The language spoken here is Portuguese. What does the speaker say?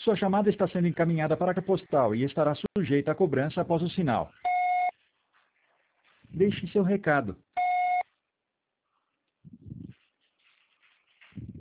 Sua chamada está sendo encaminhada para a caixa postal e estará sujeita a cobrança após o sinal. Deixe seu recado.